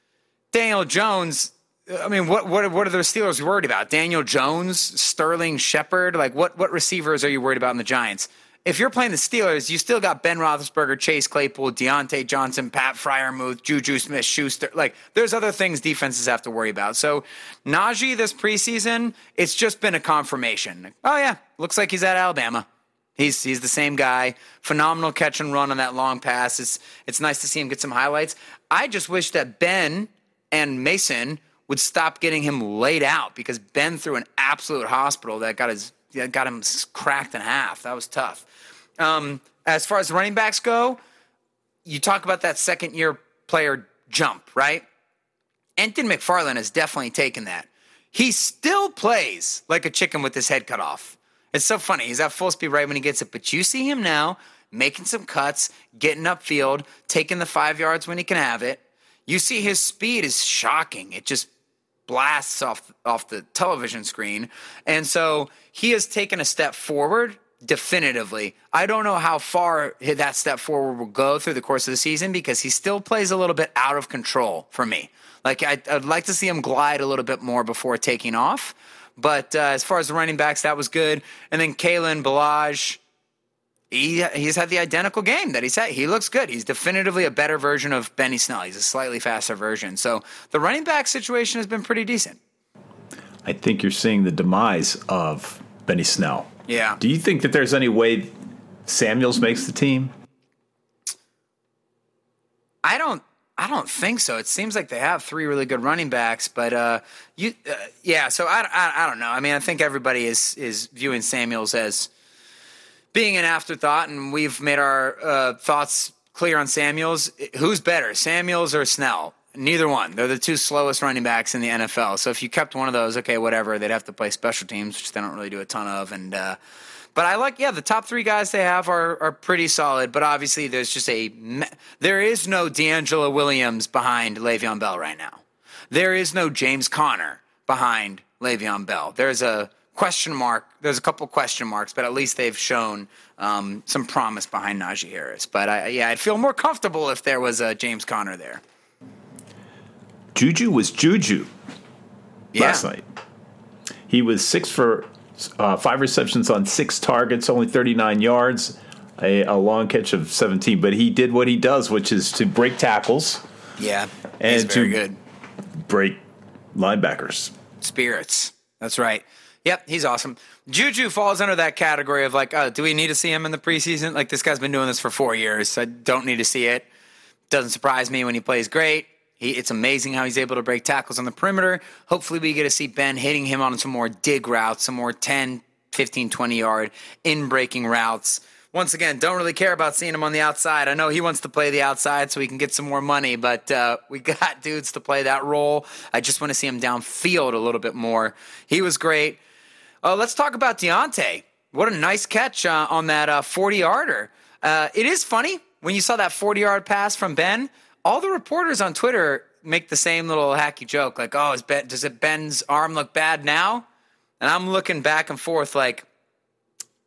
Daniel Jones. I mean, what what what are the Steelers worried about? Daniel Jones, Sterling Shepard? Like, what what receivers are you worried about in the Giants? If you're playing the Steelers, you still got Ben Roethlisberger, Chase Claypool, Deontay Johnson, Pat Freiermuth, Juju Smith-Schuster. Like, there's other things defenses have to worry about. So, Najee this preseason, it's just been a confirmation. Oh, yeah, looks like he's at Alabama. He's he's the same guy. Phenomenal catch and run on that long pass. It's, it's nice to see him get some highlights. I just wish that Ben and Mason would stop getting him laid out, because Ben threw an absolute hospital that got his got him cracked in half. That was tough. Um, as far as the running backs go, you talk about that second-year player jump, right? Enton McFarland has definitely taken that. He still plays like a chicken with his head cut off. It's so funny. He's at full speed right when he gets it, but you see him now making some cuts, getting upfield, taking the five yards when he can have it. You see his speed is shocking. It just blasts off off the television screen. And so he has taken a step forward definitively. I don't know how far that step forward will go through the course of the season, because he still plays a little bit out of control for me. Like, I'd, I'd like to see him glide a little bit more before taking off. But uh, as far as the running backs, that was good. And then Kalen Ballage, he he's had the identical game that he's had. He looks good. He's definitively a better version of Benny Snell. He's a slightly faster version. So the running back situation has been pretty decent. I think you're seeing the demise of Benny Snell. Yeah. Do you think that there's any way Samuels makes the team? I don't. I don't think so. It seems like they have three really good running backs, but uh, you, uh, yeah. So I, I, I don't know. I mean, I think everybody is is viewing Samuels as being an afterthought, and we've made our uh, thoughts clear on Samuels. Who's better, Samuels or Snell? Neither one. They're the two slowest running backs in the N F L. So if you kept one of those, okay, whatever. They'd have to play special teams, which they don't really do a ton of. And uh, but I like, yeah, the top three guys they have are are pretty solid. But obviously, there's just a there is no D'Angelo Williams behind Le'Veon Bell right now. There is no James Conner behind Le'Veon Bell. There's a question mark. There's a couple question marks, but at least they've shown um, some promise behind Najee Harris. But I, yeah, I'd feel more comfortable if there was a James Conner there. Juju was Juju yeah. last night. He was six for uh, five receptions on six targets, only thirty-nine yards, a, a long catch of seventeen. But he did what he does, which is to break tackles. Yeah, and he's very to good. break linebackers. Spirits. That's right. Yep, he's awesome. Juju falls under that category of like, uh, do we need to see him in the preseason? Like, this guy's been doing this for four years. So I don't need to see it. Doesn't surprise me when he plays great. He, it's amazing how he's able to break tackles on the perimeter. Hopefully we get to see Ben hitting him on some more dig routes, some more ten, fifteen, twenty-yard in-breaking routes. Once again, don't really care about seeing him on the outside. I know he wants to play the outside so he can get some more money, but uh, we got dudes to play that role. I just want to see him downfield a little bit more. He was great. Uh, let's talk about Deontay. What a nice catch uh, on that uh, forty-yarder. Uh, it is funny, when you saw that forty-yard pass from Ben, all the reporters on Twitter make the same little hacky joke, like, oh, is Ben, does it Ben's arm look bad now? And I'm looking back and forth like,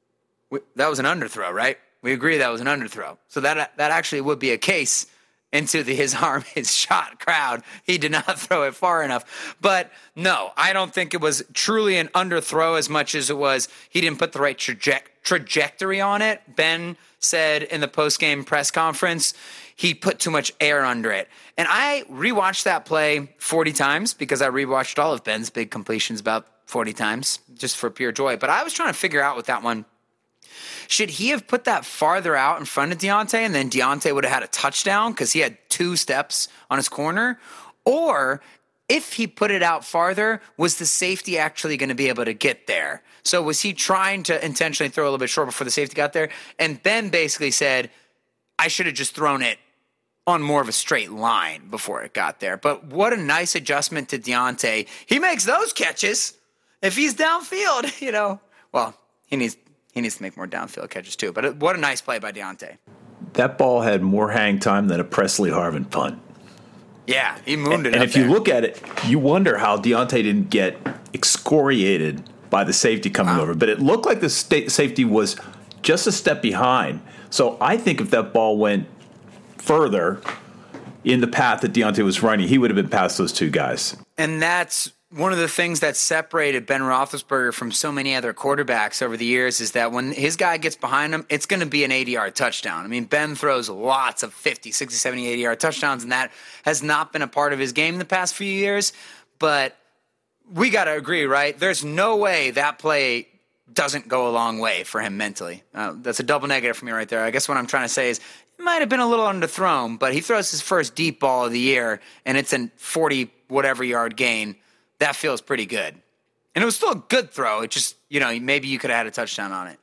that was an underthrow, right? We agree that was an underthrow. So that that actually would be a case into the his arm is shot crowd. He did not throw it far enough. But no, I don't think it was truly an underthrow as much as it was he didn't put the right traje- trajectory on it. Ben said in the post-game press conference, he put too much air under it. And I rewatched that play forty times because I rewatched all of Ben's big completions about forty times just for pure joy. But I was trying to figure out with that one, should he have put that farther out in front of Deontay and then Deontay would have had a touchdown because he had two steps on his corner? Or if he put it out farther, was the safety actually going to be able to get there? So was he trying to intentionally throw a little bit short before the safety got there? And Ben basically said, I should have just thrown it on more of a straight line before it got there. But what a nice adjustment to Deontay. He makes those catches. If he's downfield, you know, well, he needs he needs to make more downfield catches too. But what a nice play by Deontay. That ball had more hang time than a Presley Harvin punt. Yeah, he mooned it And up if there. you look at it, you wonder how Deontay didn't get excoriated by the safety coming Wow. over. But it looked like the state safety was just a step behind. So I think if that ball went further in the path that Deontay was running, he would have been past those two guys. And that's one of the things that separated Ben Roethlisberger from so many other quarterbacks over the years is that when his guy gets behind him, it's going to be an eighty-yard touchdown. I mean, Ben throws lots of fifty, sixty, seventy, eighty-yard touchdowns, and that has not been a part of his game the past few years. But we got to agree, right? There's no way that play doesn't go a long way for him mentally. Uh, that's a double negative for me right there. I guess what I'm trying to say is it might have been a little underthrown, but he throws his first deep ball of the year, and it's a forty-whatever yard gain. That feels pretty good. And it was still a good throw. It just, you know, maybe you could have had a touchdown on it.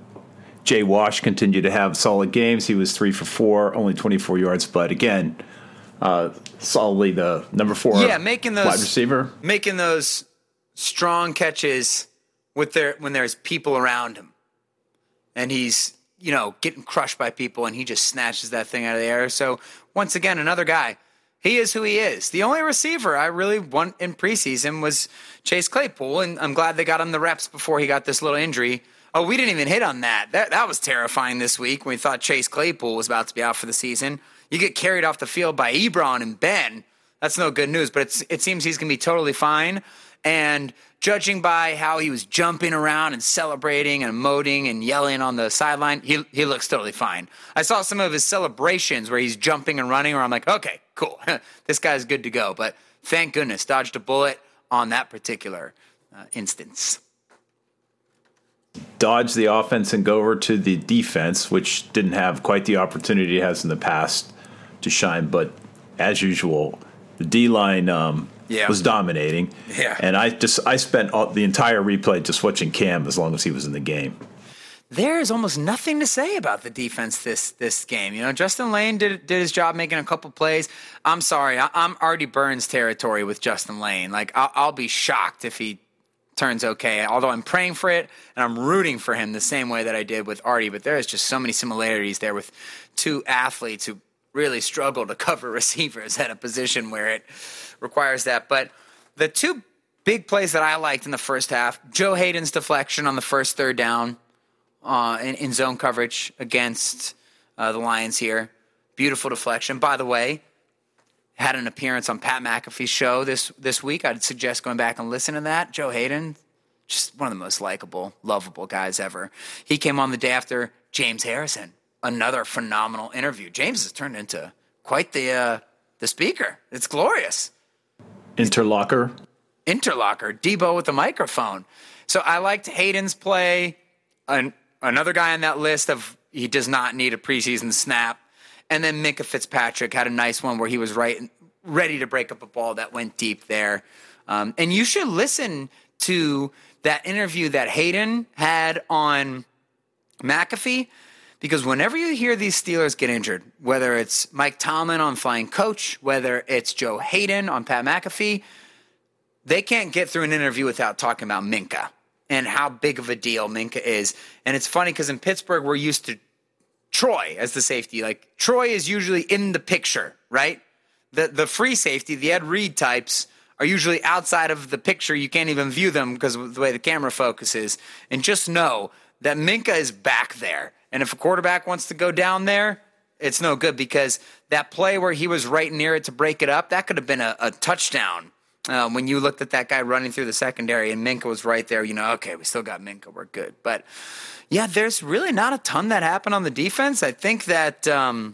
Jay Wash continued to have solid games. He was three for four, only twenty-four yards. But again, uh, solidly the number four yeah, making those, wide receiver. Making those strong catches with their when there's people around him. And he's, you know, getting crushed by people, and he just snatches that thing out of the air. So, once again, another guy. He is who he is. The only receiver I really want in preseason was Chase Claypool, and I'm glad they got him the reps before he got this little injury. Oh, we didn't even hit on that. That that was terrifying this week when we thought Chase Claypool was about to be out for the season. You get carried off the field by Ebron and Ben. That's no good news, but it's, it seems he's going to be totally fine. And judging by how he was jumping around and celebrating and emoting and yelling on the sideline, he he looks totally fine. I saw some of his celebrations where he's jumping and running, where I'm like, okay, cool. This guy's good to go. But thank goodness, dodged a bullet on that particular uh, instance. Dodge the offense and go over to the defense, which didn't have quite the opportunity it has in the past to shine. But as usual, the D-line um, yeah. was dominating. Yeah. And I just I spent all, the entire replay just watching Cam as long as he was in the game. There is almost nothing to say about the defense this this game. You know, Justin Lane did did his job making a couple plays. I'm sorry, I, I'm Artie Burns territory with Justin Lane. Like, I'll, I'll be shocked if he turns okay, although I'm praying for it, and I'm rooting for him the same way that I did with Artie. But there is just so many similarities there with two athletes who really struggle to cover receivers at a position where it requires that. But the two big plays that I liked in the first half, Joe Hayden's deflection on the first third down uh, in, in zone coverage against uh, the Lions here. Beautiful deflection. By the way, had an appearance on Pat McAfee's show this this week. I'd suggest going back and listen to that. Joe Hayden, just one of the most likable, lovable guys ever. He came on the day after James Harrison. Another phenomenal interview. James has turned into quite the uh, the speaker. It's glorious. Interlocker. Interlocker. Debo with the microphone. So I liked Hayden's play. An, another guy on that list of he does not need a preseason snap. And then Minkah Fitzpatrick had a nice one where he was right, ready to break up a ball that went deep there. Um, and you should listen to that interview that Hayden had on McAfee, because whenever you hear these Steelers get injured, whether it's Mike Tomlin on Flying Coach, whether it's Joe Hayden on Pat McAfee, they can't get through an interview without talking about Minkah and how big of a deal Minkah is. And it's funny because in Pittsburgh, we're used to Troy as the safety. Like, Troy is usually in the picture, right? The the free safety, the Ed Reed types, are usually outside of the picture. You can't even view them because of the way the camera focuses. And just know that Minkah is back there. And if a quarterback wants to go down there, it's no good, because that play where he was right near it to break it up, that could have been a, a touchdown. Um, when you looked at that guy running through the secondary and Minkah was right there, you know, okay, we still got Minkah, we're good. But, yeah, there's really not a ton that happened on the defense. I think that um,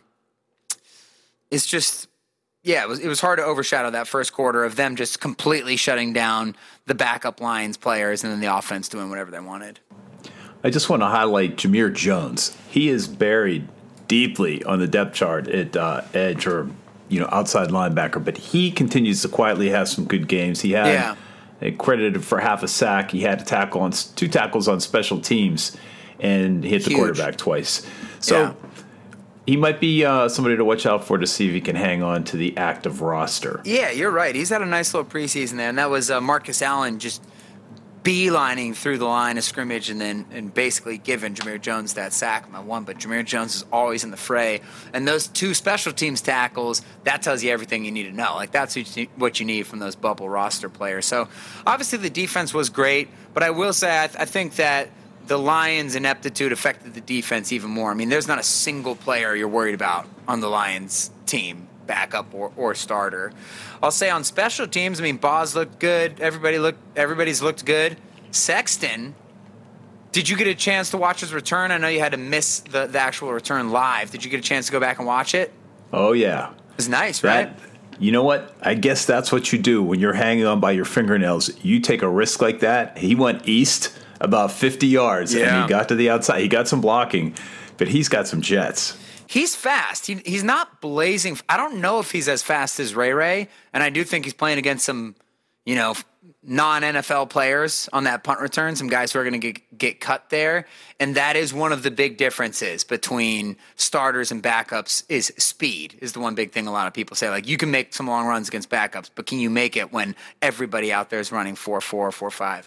it's just, yeah, it was, it was hard to overshadow that first quarter of them just completely shutting down the backup Lions players and then the offense doing whatever they wanted. I just want to highlight Jameer Jones. He is buried deeply on the depth chart at uh, edge or you know, outside linebacker, but he continues to quietly have some good games. He had yeah. uh, credited for half a sack. He had a tackle on two tackles on special teams, and hit the Huge. quarterback twice. So yeah. he might be uh, somebody to watch out for to see if he can hang on to the active roster. Yeah, you're right. He's had a nice little preseason there, and that was uh, Marcus Allen just beelining through the line of scrimmage and then and basically giving Jameer Jones that sack, my one. But Jameer Jones is always in the fray. And those two special teams tackles, that tells you everything you need to know. Like, that's what you need from those bubble roster players. So, obviously, the defense was great. But I will say, I, th- I think that the Lions' ineptitude affected the defense even more. I mean, there's not a single player you're worried about on the Lions team, backup or, or starter. I'll say on special teams, I mean, Boz looked good. Everybody looked, everybody's looked good. Sexton, did you get a chance to watch his return? I know you had to miss the, the actual return live. Did you get a chance to go back and watch it? Oh, yeah. It was nice, right? That, you know what? I guess that's what you do when you're hanging on by your fingernails. You take a risk like that. He went east about fifty yards, yeah. and he got to the outside. He got some blocking, but he's got some jets. He's fast. He, he's not blazing. I don't know if he's as fast as Ray Ray, and I do think he's playing against some, you know, non-N F L players on that punt return, some guys who are going to get, get cut there. And that is one of the big differences between starters and backups is speed is the one big thing a lot of people say. Like, you can make some long runs against backups, but can you make it when everybody out there is running four four, four five?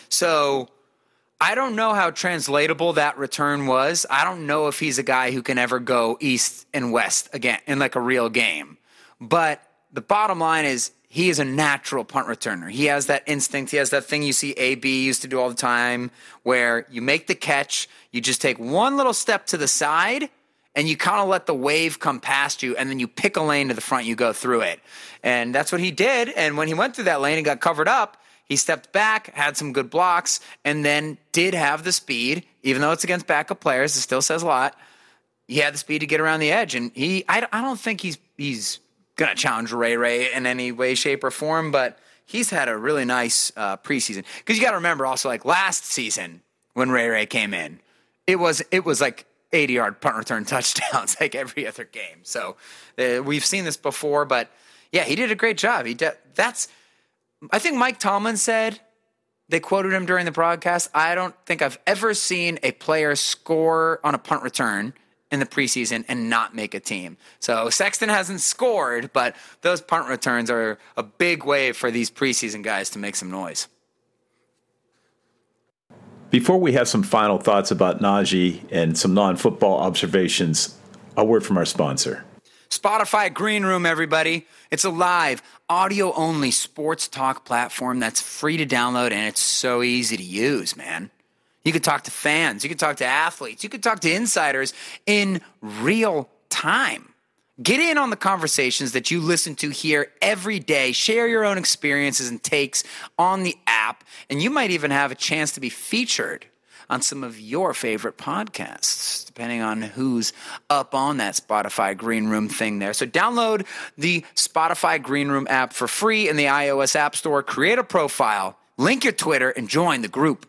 So I don't know how translatable that return was. I don't know if he's a guy who can ever go east and west again in like a real game. But the bottom line is he is a natural punt returner. He has that instinct. He has that thing you see A B used to do all the time where you make the catch, you just take one little step to the side, and you kind of let the wave come past you, and then you pick a lane to the front, you go through it. And that's what he did. And when he went through that lane and got covered up, he stepped back, had some good blocks, and then did have the speed. Even though it's against backup players, it still says a lot. He had the speed to get around the edge. And he, I, I don't think he's he's going to challenge Ray Ray in any way, shape, or form, but he's had a really nice uh, preseason. Because you got to remember also, like last season when Ray Ray came in, it was it was like eighty-yard punt return touchdowns like every other game. So uh, we've seen this before, but yeah, he did a great job. He did, that's. I think Mike Tomlin said, they quoted him during the broadcast, I don't think I've ever seen a player score on a punt return in the preseason and not make a team. So Sexton hasn't scored, but those punt returns are a big way for these preseason guys to make some noise. Before we have some final thoughts about Najee and some non-football observations, a word from our sponsor. Spotify Green Room, everybody. It's a live, audio-only sports talk platform that's free to download, and it's so easy to use, man. You could talk to fans. You could talk to athletes. You could talk to insiders in real time. Get in on the conversations that you listen to here every day. Share your own experiences and takes on the app, and you might even have a chance to be featured on some of your favorite podcasts, depending on who's up on that Spotify Green Room thing there. So download the Spotify Green Room app for free in the iOS App Store. Create a profile, link your Twitter, and join the group.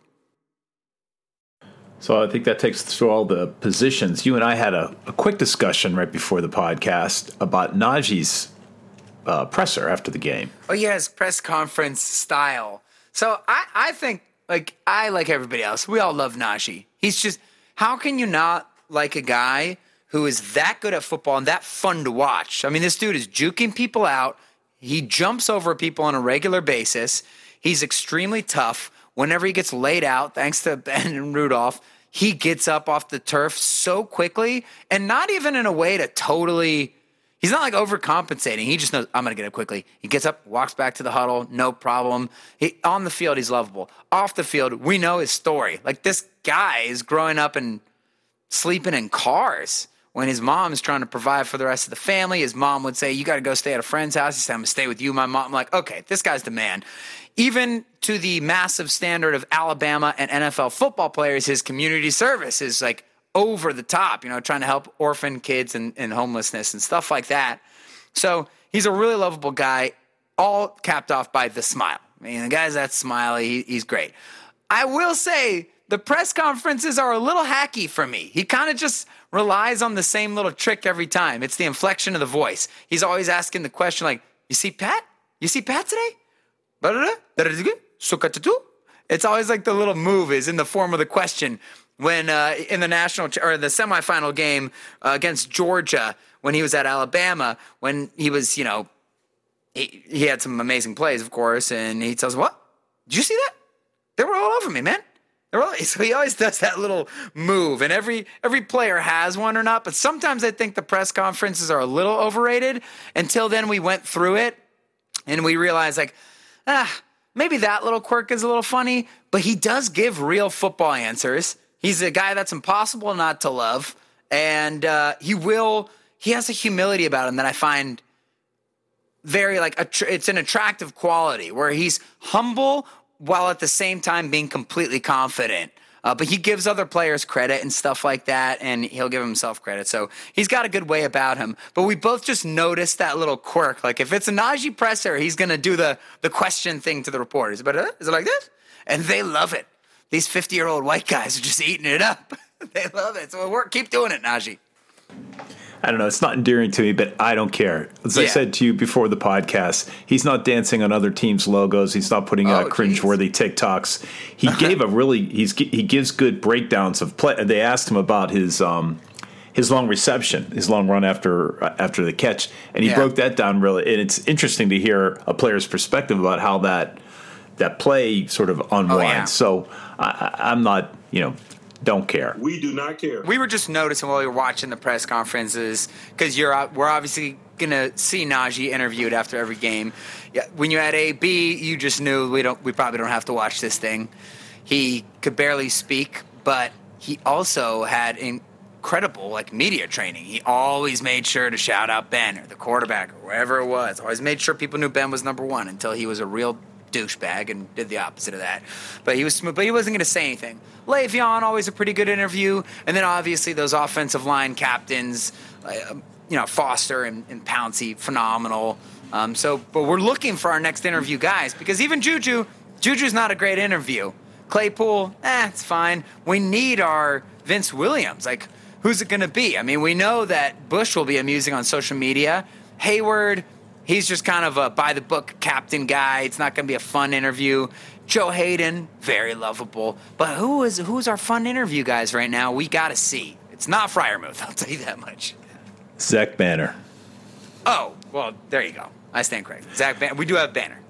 So I think that takes us through all the positions. You and I had a, a quick discussion right before the podcast about Najee's uh, presser after the game. Oh, yeah, his press conference style. So I, I think, like, I, like everybody else, we all love Najee. He's just, how can you not like a guy who is that good at football and that fun to watch? I mean, this dude is juking people out. He jumps over people on a regular basis. He's extremely tough. Whenever he gets laid out, thanks to Ben and Rudolph, he gets up off the turf so quickly, and not even in a way to totally, He's not like overcompensating. He just knows, I'm going to get up quickly. He gets up, walks back to the huddle, no problem. He, on the field, he's lovable. Off the field, we know his story. Like, this guy is growing up and sleeping in cars when his mom's trying to provide for the rest of the family. His mom would say, you got to go stay at a friend's house. He said, I'm going to stay with you, my mom. I'm like, okay, this guy's the man. Even to the massive standard of Alabama and N F L football players, his community service is like over the top, you know, trying to help orphan kids and, and homelessness and stuff like that. So he's a really lovable guy, all capped off by the smile. I mean, the guy's that smiley. He, he's great. I will say the press conferences are a little hacky for me. He kind of just relies on the same little trick every time. It's the inflection of the voice. He's always asking the question like, you see Pat? You see Pat today? It's always like the little move is in the form of the question. When uh, in the national or the semifinal game uh, against Georgia, when he was at Alabama, when he was, you know, he, he had some amazing plays, of course, and he tells, "What? Did you see that? They were all over me, man." They were all, so he always does that little move, and every every player has one or not. But sometimes I think the press conferences are a little overrated. Until then, we went through it, and we realized like, ah, maybe that little quirk is a little funny, but he does give real football answers. He's a guy that's impossible not to love, and uh, he will. He has a humility about him that I find very like a, it's an attractive quality where he's humble while at the same time being completely confident. Uh, but he gives other players credit and stuff like that, and he'll give himself credit. So he's got a good way about him. But we both just noticed that little quirk. Like if it's a Najee presser, he's going to do the the question thing to the reporters. But uh, is it like this? And they love it. These fifty-year-old white guys are just eating it up. They love it. So work, keep doing it, Najee. I don't know. It's not endearing to me, but I don't care. As yeah. I said to you before the podcast, he's not dancing on other teams' logos. He's not putting out oh, cringeworthy TikToks. He gave a really he's he gives good breakdowns of play. They asked him about his um his long reception, his long run after after the catch, and he yeah. broke that down really. And it's interesting to hear a player's perspective about how that that play sort of unwinds. Oh, yeah. So I, I'm not, you know. Don't care. We do not care. We were just noticing while we were watching the press conferences because you're we're obviously gonna see Najee interviewed after every game. Yeah, when you had A B, you just knew we don't we probably don't have to watch this thing. He could barely speak, but he also had incredible like media training. He always made sure to shout out Ben or the quarterback or wherever it was. Always made sure people knew Ben was number one until he was a real douchebag and did the opposite of that. But he was smooth, but he wasn't going to say anything. Le'Veon, always a pretty good interview. And then obviously those offensive line captains, uh, you know, Foster and, and Pouncey, phenomenal. Um, so, but we're looking for our next interview guys because even Juju, Juju's not a great interview. Claypool, eh, it's fine. We need our Vince Williams. Like, who's it going to be? I mean, we know that Bush will be amusing on social media. Hayward, he's just kind of a by-the-book captain guy. It's not going to be a fun interview. Joe Hayden, very lovable. But who is who's our fun interview guys right now? We got to see. It's not Freiermuth, I'll tell you that much. Zach Banner. Oh, well, there you go. I stand corrected. Zach Banner. We do have Banner.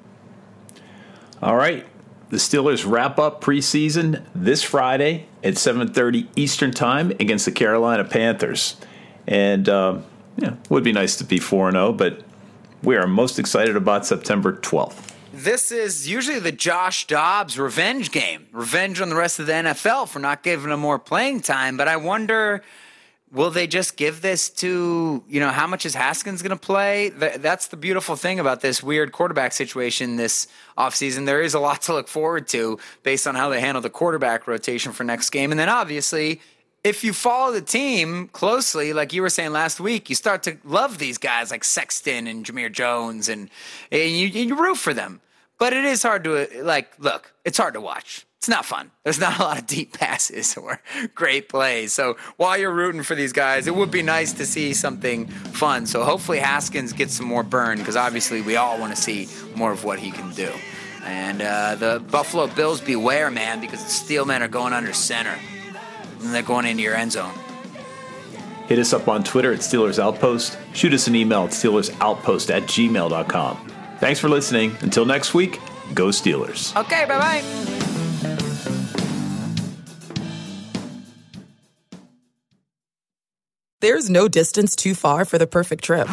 All right. The Steelers wrap up preseason this Friday at seven thirty Eastern Time against the Carolina Panthers. And, um, yeah, it would be nice to be four and oh, but we are most excited about September twelfth. This is usually the Josh Dobbs revenge game. Revenge on the rest of the N F L for not giving him more playing time. But I wonder, will they just give this to, you know, how much is Haskins going to play? That's the beautiful thing about this weird quarterback situation this offseason. There is a lot to look forward to based on how they handle the quarterback rotation for next game. And then obviously, if you follow the team closely, like you were saying last week, you start to love these guys like Sexton and Jameer Jones, and, and you, you root for them. But it is hard to, like, look, it's hard to watch. It's not fun. There's not a lot of deep passes or great plays. So while you're rooting for these guys, it would be nice to see something fun. So hopefully Haskins gets some more burn because obviously we all want to see more of what he can do. And uh, the Buffalo Bills, beware, man, because the Steelmen are going under center. And they're going into your end zone. Hit us up on Twitter at Steelers Outpost. Shoot us an email at steelersoutpost at gmail dot com. Thanks for listening. Until next week, go Steelers. Okay, bye-bye. There's no distance too far for the perfect trip.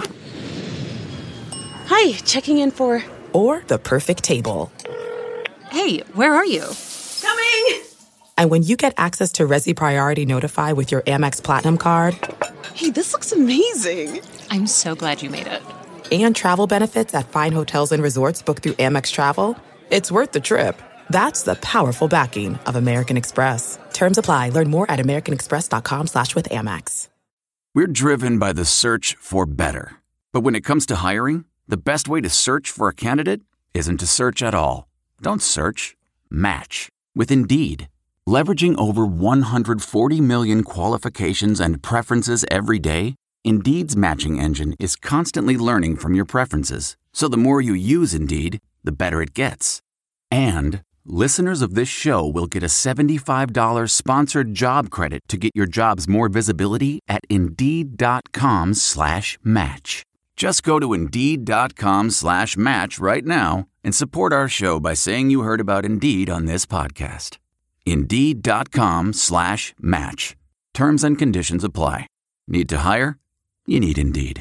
Hi, checking in for... Or the perfect table. Hey, where are you? Coming! And when you get access to Resi Priority Notify with your Amex Platinum card... Hey, this looks amazing. I'm so glad you made it. And travel benefits at fine hotels and resorts booked through Amex Travel, it's worth the trip. That's the powerful backing of American Express. Terms apply. Learn more at americanexpress.com slash with Amex. We're driven by the search for better. But when it comes to hiring, the best way to search for a candidate isn't to search at all. Don't search. Match. With Indeed. Leveraging over one hundred forty million qualifications and preferences every day, Indeed's matching engine is constantly learning from your preferences. So the more you use Indeed, the better it gets. And listeners of this show will get a seventy-five dollars sponsored job credit to get your jobs more visibility at Indeed.com slash match. Just go to Indeed.com slash match right now and support our show by saying you heard about Indeed on this podcast. Indeed.com slash match. Terms and conditions apply. Need to hire? You need Indeed.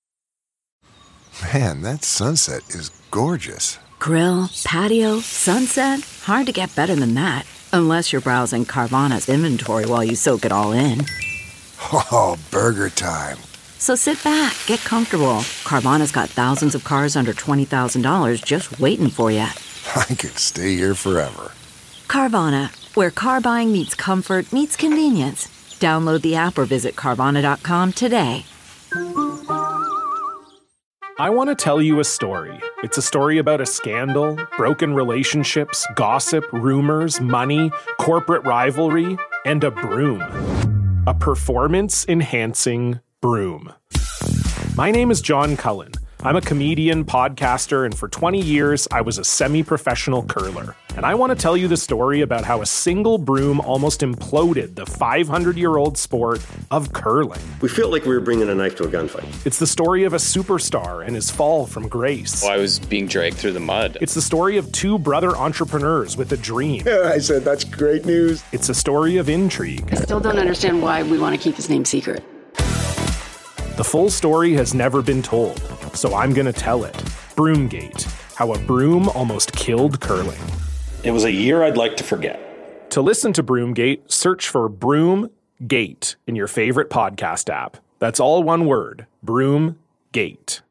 Man, that sunset is gorgeous. Grill, patio, sunset. Hard to get better than that. Unless you're browsing Carvana's inventory while you soak it all in. Oh, burger time. So sit back, get comfortable. Carvana's got thousands of cars under twenty thousand dollars just waiting for you. I could stay here forever. Carvana, where car buying meets comfort, meets convenience. Download the app or visit Carvana dot com today. I want to tell you a story. It's a story about a scandal, broken relationships, gossip, rumors, money, corporate rivalry, and a broom. A performance-enhancing broom. My name is John Cullen. I'm a comedian, podcaster, and for twenty years, I was a semi-professional curler. And I want to tell you the story about how a single broom almost imploded the five hundred year old sport of curling. We felt like we were bringing a knife to a gunfight. It's the story of a superstar and his fall from grace. Well, I was being dragged through the mud. It's the story of two brother entrepreneurs with a dream. Yeah, I said, that's great news. It's a story of intrigue. I still don't understand why we want to keep his name secret. The full story has never been told, so I'm going to tell it. Broomgate, how a broom almost killed curling. It was a year I'd like to forget. To listen to Broomgate, search for Broomgate in your favorite podcast app. That's all one word, Broomgate.